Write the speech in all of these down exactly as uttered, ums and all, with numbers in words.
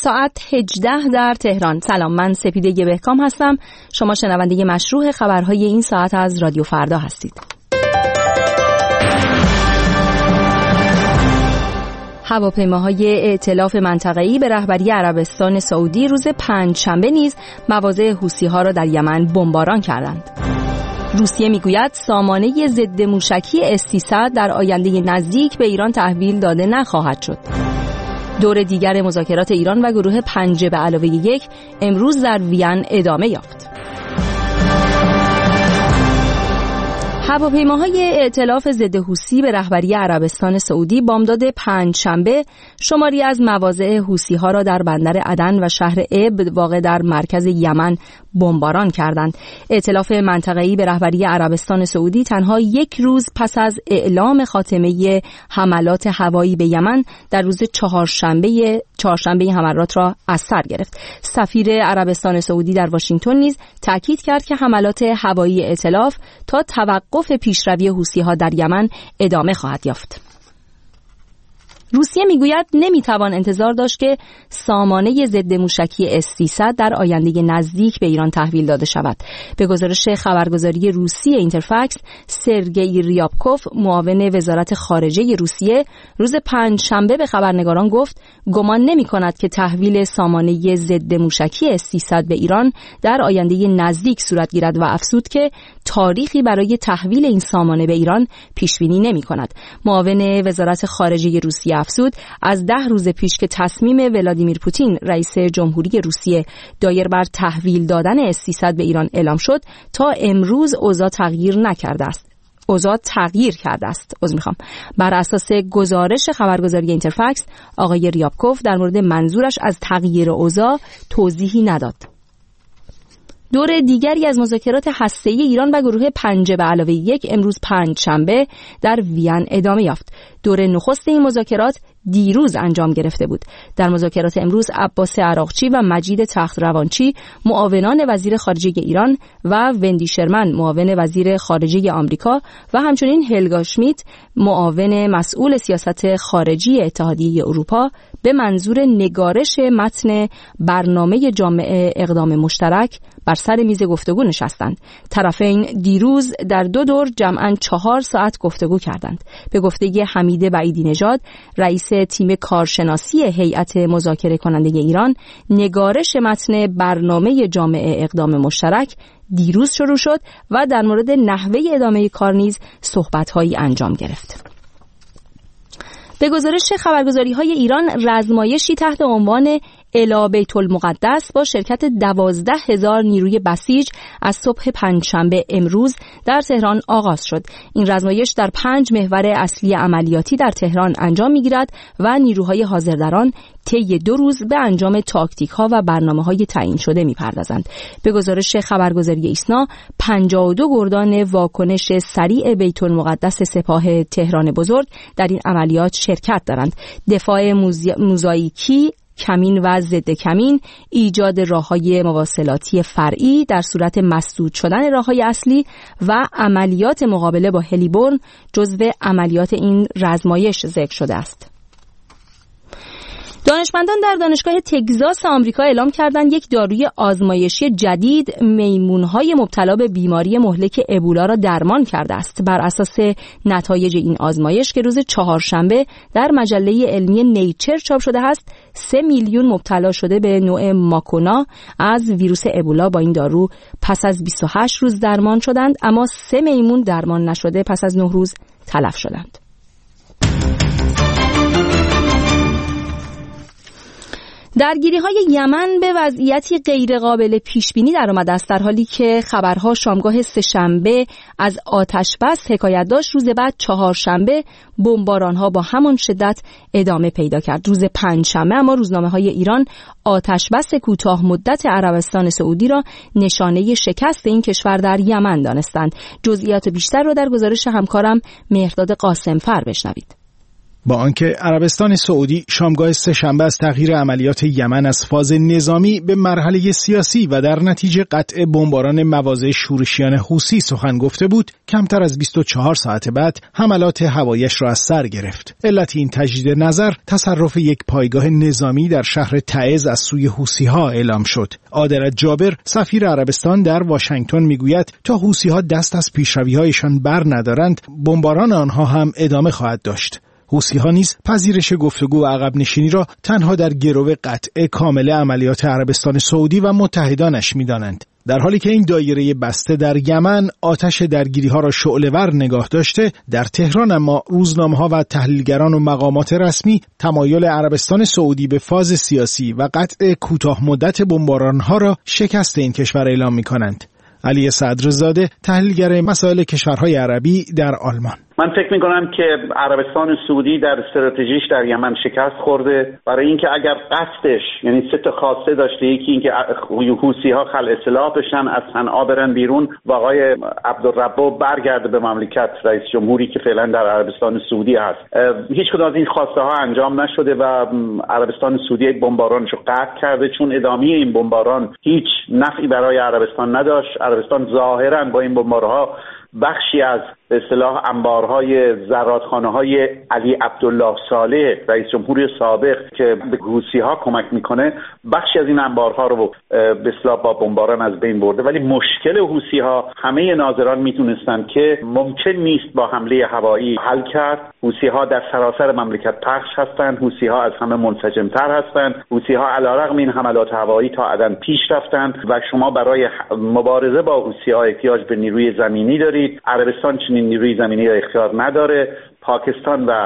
ساعت هجده در تهران. سلام، من سپیده بهکام هستم. شما شنونده مشروع خبرهای این ساعت از رادیو فردا هستید. هواپیماهای ائتلاف منطقه‌ای به رهبری عربستان سعودی روز پنجشنبه نیز مواضع حوثی‌ها را در یمن بمباران کردند. روسیه میگوید سامانه ضد موشکی اس سیصد در آینده نزدیک به ایران تحویل داده نخواهد شد. دور دیگر مذاکرات ایران و گروه پنج به علاوه یک امروز در وین ادامه یافت. هواپیماهای ائتلاف ضد حوثی به رهبری عربستان سعودی بامداد پنجشنبه شماری از مواضع حوثی‌ها را در بندر عدن و شهر اب واقع در مرکز یمن بمباران کردند. ائتلاف منطقه‌ای به رهبری عربستان سعودی تنها یک روز پس از اعلام خاتمه حملات هوایی به یمن در روز چهارشنبه چهارشنبه حملات را از سر گرفت. سفیر عربستان سعودی در واشنگتن نیز تاکید کرد که حملات هوایی ائتلاف تا توقف پیشروی حوثی‌ها در یمن ادامه خواهد یافت. روسیه میگوید نمیتوان انتظار داشت که سامانه ضد موشکی اس سیصد در آینده نزدیک به ایران تحویل داده شود. به گزارش خبرگزاری روسی اینترفکس، سرگئی ریابکوف، معاون وزارت خارجه روسیه، روز پنجشنبه به خبرنگاران گفت گمان نمی‌کند که تحویل سامانه ضد موشکی اس سیصد به ایران در آینده نزدیک صورت گیرد و افزود که تاریخی برای تحویل این سامانه به ایران پیش بینی نمی‌کند. معاون وزارت خارجه روسیه افزود از ده روز پیش که تصمیم ولادیمیر پوتین رئیس جمهوری روسیه دایر بر تحویل دادن اس سیصد به ایران اعلام شد تا امروز اوضاع تغییر نکرده است. اوضاع تغییر کرده است. عذر میخوام. بر اساس گزارش خبرگزاری اینترفکس، آقای ریابکوف در مورد منظورش از تغییر اوضاع توضیحی نداد. دور دیگری از مذاکرات هسته‌ای ایران و گروه پنج به علاوه یک امروز پنجشنبه در وین ادامه یافت. دور نخست این مذاکرات دیروز انجام گرفته بود. در مذاکرات امروز عباس عراقچی و مجید تخت‌روانچی معاونان وزیر خارجه ایران و وندی شرمن معاون وزیر خارجه آمریکا و همچنین هلگا شمیت معاون مسئول سیاست خارجی اتحادیه اروپا به منظور نگارش متن برنامه جامعه اقدام مشترک بر سر میز گفتگو نشستند. طرفین دیروز در دو دور جمعاً چهار ساعت گفتگو کردند. به گفته حمید بعیدی نژاد، رئیس تیم کارشناسی هیئت مذاکره کننده ایران، نگارش متن برنامه جامعه اقدام مشترک دیروز شروع شد و در مورد نحوه ادامه کار نیز صحبت‌هایی انجام گرفت. به گزارش خبرگزاری‌های ایران، رزمایشی تحت عنوان الی بیت المقدس با شرکت دوازده هزار نیروی بسیج از صبح پنجشنبه امروز در تهران آغاز شد. این رزمایش در پنج محور اصلی عملیاتی در تهران انجام می‌گیرد و نیروهای حاضر در آن طی دو روز به انجام تاکتیک‌ها و برنامه‌های تعیین شده می‌پردازند. به گزارش خبرگزاری ایسنا، پنجاه و دو گردان واکنش سریع بیت المقدس سپاه تهران بزرگ در این عملیات شرکت دارند. دفاع موزاییکی، کمین و ضد کمین، ایجاد راه‌های مواصلاتی فرعی در صورت مسدود شدن راه‌های اصلی و عملیات مقابله با هلیبرن جزو عملیات این رزمایش ذکر شده است. دانشمندان در دانشگاه تگزاس آمریکا اعلام کردند یک داروی آزمایشی جدید میمون‌های مبتلا به بیماری مهلک ابولا را درمان کرده است. بر اساس نتایج این آزمایش که روز چهارشنبه در مجله علمی نیچر چاپ شده است، سه میلیون مبتلا شده به نوع ماکونا از ویروس ابولا با این دارو پس از بیست و هشت روز درمان شدند، اما سه میمون درمان نشده پس از نه روز تلف شدند. درگیری‌های یمن به وضعیتی غیرقابل پیش‌بینی درآمده است، در حالی که خبرها شامگاه سه‌شنبه از آتش بس حکایت داشت. روز بعد چهارشنبه بمباران‌ها با همان شدت ادامه پیدا کرد. روز پنجشنبه اما روزنامه‌های ایران آتش بس کوتاه مدت عربستان سعودی را نشانه شکست این کشور در یمن دانستند. جزئیات بیشتر را در گزارش همکارم مهرداد قاسمفر بشنوید. با آنکه عربستان سعودی شامگاه سه‌شنبه از تغییر عملیات یمن از فاز نظامی به مرحله سیاسی و در نتیجه قطع بمباران مواضع شورشیان حوثی سخن گفته بود، کمتر از بیست و چهار ساعت بعد حملات هوایی‌اش را از سر گرفت. علت این تجدید نظر تصرف یک پایگاه نظامی در شهر تعز از سوی حوثی‌ها اعلام شد. عادلت جابر سفیر عربستان در واشنگتن میگوید تا حوثی‌ها دست از پیشروی‌هایشان بر ندارند، بمباران آنها هم ادامه خواهد داشت. حوثی‌ها نیز پذیرش گفتگو و عقب نشینی را تنها در گرو قطع کامل عملیات عربستان سعودی و متحدانش می‌دانند. در حالی که این دایره بسته در یمن آتش درگیری‌ها را شعله‌ور نگاه داشته، در تهران اما روزنامه‌ها و تحلیلگران و مقامات رسمی تمایل عربستان سعودی به فاز سیاسی و قطع کوتاه مدت بمباران‌ها را شکست این کشور اعلام می‌کنند. علی صدرزاده، تحلیلگر مسائل کشورهای عربی در آلمان: من فکر میکنم که عربستان سعودی در استراتژیش در یمن شکست خورده، برای اینکه اگر قصدش، یعنی سه تا خواسته داشته، یکی اینکه حوثی‌ها خلع سلاح بشن، از صنعا برن بیرون و آقای عبدالربو برگرده به مملکت، رئیس جمهوری که فعلا در عربستان سعودی هست. هیچ کدوم از این خواسته ها انجام نشده و عربستان سعودی یک بمبارانشو قطع کرده، چون ادامه این بمباران هیچ نفعی برای عربستان نداشت. عربستان ظاهرا با این بمبارها بخشی از به اصطلاح انبارهای زرادخانه‌های علی عبدالله صالح، رئیس جمهوری سابق که به حوثی‌ها کمک میکنه، بخشی از این انبارها رو به اصطلاح با بمباران از بین برده. ولی مشکل حوثی‌ها همه ناظران میتونستن که ممکن نیست با حمله هوایی حل کرد. حوثی‌ها در سراسر مملکت پخش هستند، حوثی‌ها از همه منسجم‌تر هستند، حوثی‌ها علیرغم این حملات هوایی تا عدن پیش رفتند و شما برای مبارزه با حوثی‌ها احتیاج به نیروی زمینی دارید. عربستان چنین نیروی زمینی را اختیار نداره. پاکستان و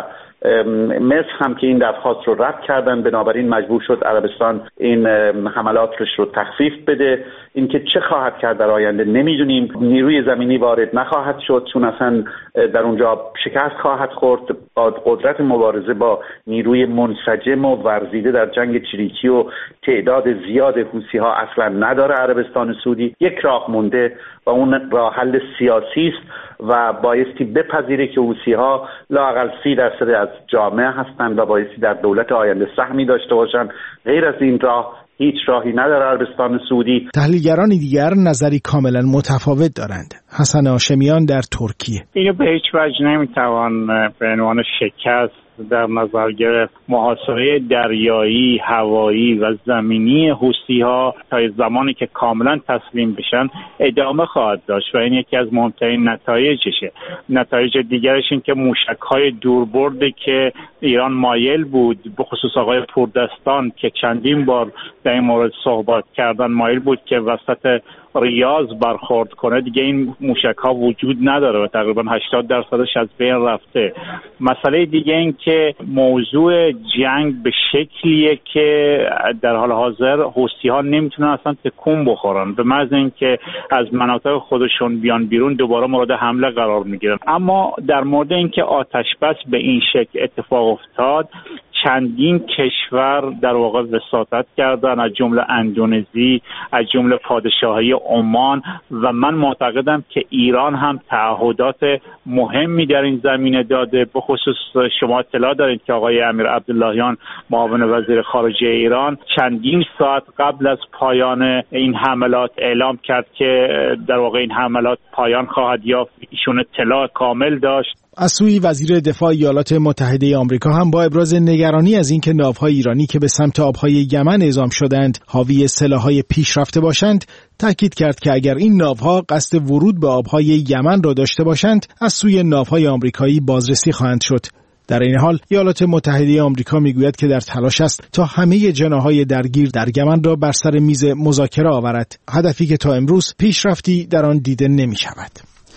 مصر هم که این درخواست رو رد کردن، بنابراین مجبور شد عربستان این حملات رو تخفیف بده. اینکه چه خواهد کرد در آینده نمیدونیم. نیروی زمینی وارد نخواهد شد چون اصلا در اونجا شکست خواهد خورد. با قدرت مبارزه با نیروی منسجم و ورزیده در جنگ چریکی و تعداد زیاد حوثی‌ها اصلا نداره عربستان سعودی. یک راه مونده و اون راه حل سیاسی است و بایستی بپذیره که حوثی‌ها لااقل سی درصد از جامعه هستند و بایستی در دولت آینده سهمی داشته باشند. غیر از این راه هیچ راهی نداره عربستان سعودی. تحلیلگران دیگر نظری کاملا متفاوت دارند. حسن هاشمیان در ترکیه: اینو به هیچ وجه نمیتوان به عنوان شکست در نظر گرفت. محاصره دریایی، هوایی و زمینی حوثی‌ها تا زمانی که کاملا تسلیم بشن ادامه خواهد داشت و این یکی از مهمترین نتایجشه. نتایج دیگرش این که موشک‌های دوربرد که ایران مایل بود، به خصوص آقای پوردستان که چندین بار در این مورد صحبت کردن، مایل بود که وسط ریاض برخورد کنه، دیگه این موشک ها وجود نداره و تقریبا هشتاد درصدش از بین رفته. مسئله دیگه این که موضوع جنگ به شکلیه که در حال حاضر حوثی ها نمیتونن اصلا تکون بخورن، به محض اینکه از مناطق خودشون بیان بیرون دوباره مورد حمله قرار میگیرن. اما در مورد اینکه آتش بس به این شکل اتفاق افتاد، چندین کشور در واقع وساطت کردن، از جمله اندونزی، از جمله پادشاهی عمان و من معتقدم که ایران هم تعهدات مهمی در این زمینه داده. به خصوص شما اطلاع دارید که آقای امیر عبداللهیان معاون وزیر خارجه ایران چندین ساعت قبل از پایان این حملات اعلام کرد که در واقع این حملات پایان خواهد یافت. ایشون اطلاع کامل داشت. از سوی وزیر دفاع ایالات متحده آمریکا هم با ابراز نگرانی از اینکه ناوهای ایرانی که به سمت آبهای یمن اعزام شدند حاوی سلاح‌های پیشرفته باشند، تاکید کرد که اگر این ناوها قصد ورود به آبهای یمن را داشته باشند، از سوی ناوهای آمریکایی بازرسی خواهند شد. در این حال ایالات متحده آمریکا میگوید که در تلاش است تا همه جناح‌های درگیر در یمن را بر سر میز مذاکره آورد، هدفی که تا امروز پیشرفتی در آن دیده نمی‌شود.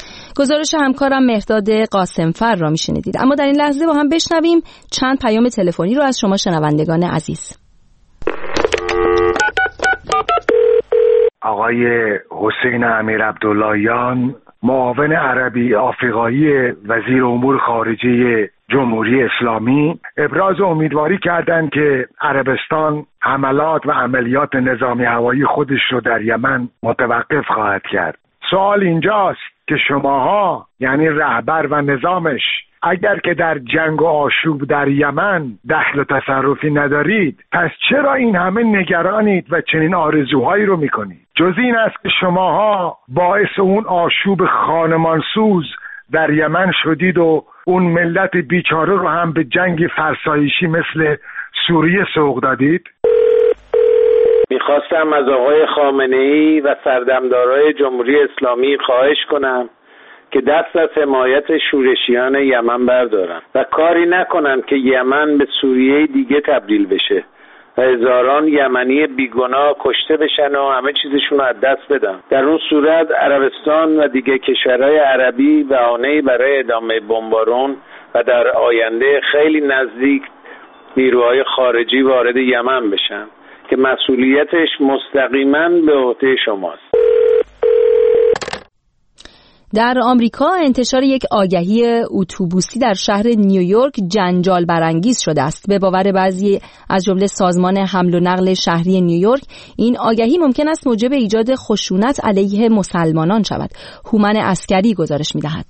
گزارش همکارم مهرداد قاسمفر را میشنیدید. اما در این لحظه با هم بشنویم چند پیام تلفنی رو از شما شنوندگان عزیز. آقای حسین امیر عبداللهیان، معاون عربی آفریقایی وزیر امور خارجه جمهوری اسلامی، ابراز امیدواری کردند که عربستان حملات و عملیات نظامی هوایی خودش رو در یمن متوقف خواهد کرد. سوال اینجاست که شماها، یعنی رهبر و نظامش، اگر که در جنگ و آشوب در یمن دخل و تصرفی ندارید، پس چرا این همه نگرانید و چنین آرزوهایی رو میکنید؟ جز این است که شماها باعث اون آشوب خانمانسوز در یمن شدید و اون ملت بیچاره رو هم به جنگ فرسایشی مثل سوریه سوق دادید. میخواستم از آقای خامنه‌ای و سردمدارای جمهوری اسلامی خواهش کنم که دست از حمایت شورشیان یمن بردارن و کاری نکنن که یمن به سوریه دیگه تبدیل بشه و هزاران یمنی بیگناه کشته بشن و همه چیزشون رو از دست بدن. در اون صورت عربستان و دیگه کشورهای عربی بهانه‌ای برای ادامه بمبارون و در آینده خیلی نزدیک نیروهای خارجی وارد یمن بشن که مسئولیتش مستقیما به عهده شماست. در آمریکا انتشار یک آگهی اتوبوسی در شهر نیویورک جنجال برانگیز شده است. به باور بعضی از جمله سازمان حمل و نقل شهری نیویورک، این آگهی ممکن است موجب ایجاد خشونت علیه مسلمانان شود. هومن عسکری گزارش می‌دهد.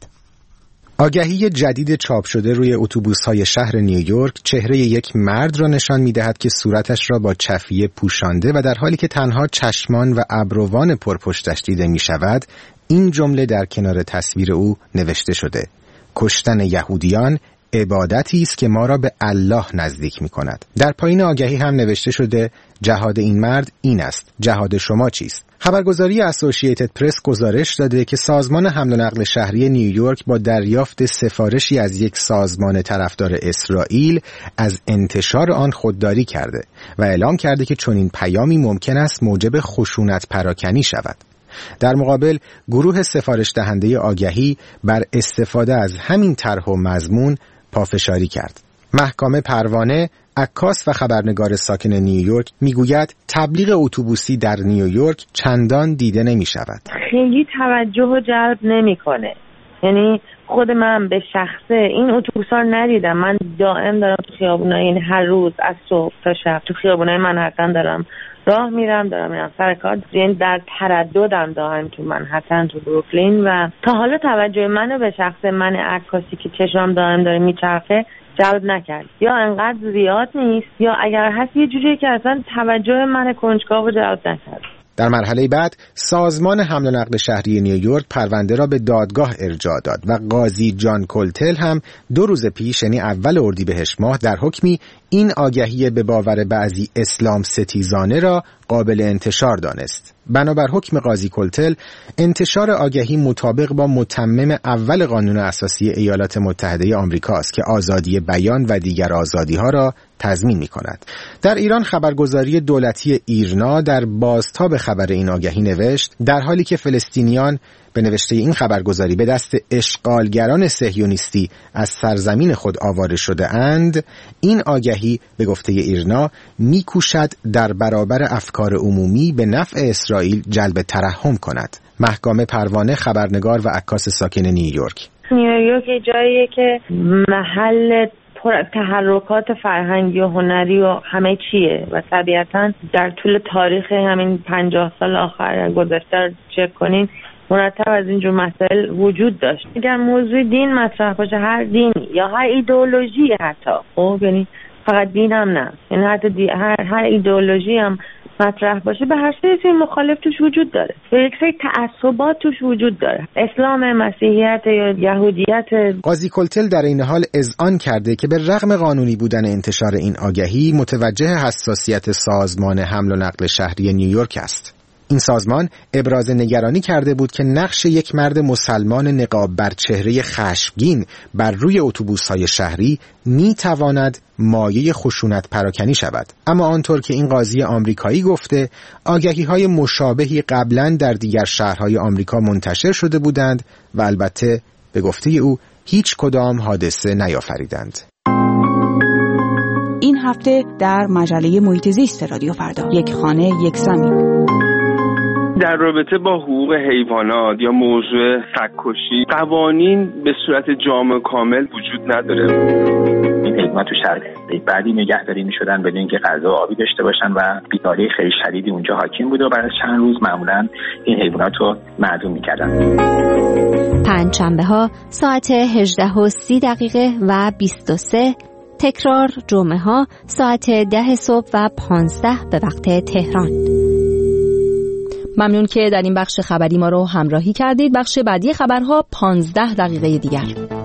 آگهی جدید چاپ شده روی اتوبوس‌های شهر نیویورک چهره یک مرد را نشان می‌دهد که صورتش را با چفیه پوشانده و در حالی که تنها چشمان و ابروان پرپشتش دیده می‌شود، این جمله در کنار تصویر او نوشته شده: کشتن یهودیان عبادتی است که ما را به الله نزدیک می‌کند. در پایین آگهی هم نوشته شده جهاد این مرد این است، جهاد شما چیست؟ خبرگزاری اسوسییتد پرس گزارش داده که سازمان حمل و نقل شهری نیویورک با دریافت سفارشی از یک سازمان طرفدار اسرائیل از انتشار آن خودداری کرده و اعلام کرده که چنین پیامی ممکن است موجب خشونت پراکنی شود. در مقابل گروه سفارش دهنده آگهی بر استفاده از همین طرح و مضمون پافشاری کرد. محکامه پروانه، عکاس و خبرنگار ساکن نیویورک، میگوید تبلیغ اتوبوسی در نیویورک چندان دیده نمی شود. خیلی توجه و جلب نمی کنه. یعنی خود من به شخصه این اتوبوس‌ها رو ندیدم. من دائم دارم تو خیابونای این هر روز از صبح تا شب تو خیابونای منهتن دارم راه میرم، دارم میرم سر کار. یعنی در ترددم دائم تو منهتن، تو بروکلین، و تا حالا توجه منو به شخصه من عکاسی که چشمم دائم داره میچرخه جلب نکرد. یا انقدر زیاد نیست یا اگر هست یه جوریه که اصلا توجه من کنجکاو رو جلب نکرد. در مرحله بعد سازمان حمل و نقل شهری نیویورک پرونده را به دادگاه ارجاع داد و قاضی جان کولتل هم دو روز پیش، یعنی اول اردیبهشت ماه، در حکمی این آگهی به باور بعضی اسلام ستیزانه را قابل انتشار دانست. بنابر حکم قاضی کولتل، انتشار آگهی مطابق با متمم اول قانون اساسی ایالات متحده آمریکا است که آزادی بیان و دیگر آزادی‌ها را تضمین می‌کند. در ایران خبرگزاری دولتی ایرنا در بازتاب خبر این آگهی نوشت: در حالی که فلسطینیان به نوشته این خبرگزاری به دست اشغالگران صهیونیستی از سرزمین خود آواره شده اند، این آگهی به گفته ایرنا می‌کوشد در برابر افکار عمومی به نفع اسرائیل جلب ترحم کند. محکامه پروانه، خبرنگار و عکاس ساکن نیویورک. نیویورک جاییه که محل پر تحرکات فرهنگی و هنری و همه چیه و طبیعتاً در طول تاریخ همین پنجاه سال آخر گذشته چک کنین مرتب از اینجور مسائل وجود داشت. اگر موضوع دین مطرح باشه، هر دینی یا هر ایدئولوژی، حتی خب یعنی فقط دین هم نه، یعنی حتی دی... هر هر ایدئولوژی هم مطرح باشه، به هر سری مخالف توش وجود داره، به یک سری تعصبات توش وجود داره، اسلام، مسیحیت یا یهودیت. قاضی کولتل در این حال اذعان کرده که به رغم قانونی بودن انتشار این آگهی، متوجه حساسیت سازمان حمل و نقل شهری نیویورک است. این سازمان ابراز نگرانی کرده بود که نقش یک مرد مسلمان نقاب بر چهره خشمگین بر روی اتوبوس‌های شهری می‌تواند مایه خشونت پراکنی شود. اما آنطور که این قاضی آمریکایی گفته، آگهی‌های مشابهی قبلاً در دیگر شهرهای آمریکا منتشر شده بودند و البته به گفته او هیچ کدام حادثه نیافریدند. این هفته در مجله محیط زیست رادیو فردا، یک خانه یک زمین. در رابطه با حقوق حیوانات یا موضوع سگ‌کشی قوانین به صورت جامع کامل وجود نداره. این حیوانات تو شرایط بعدی نگهداری می‌شدن بدون اینکه غذا و آبی داشته باشن و بیماری خیلی شدیدی اونجا حاکم بود و بعد از چند روز معمولاً این حیوانات رو معدوم می‌کردن. پنجشنبه‌ها ساعت هجده و سی دقیقه و بیست و سه، تکرار جمعه‌ها ساعت ده صبح و پانزده به وقت تهران. ممنون که در این بخش خبری ما رو همراهی کردید. بخش بعدی خبرها پانزده دقیقه دیگر.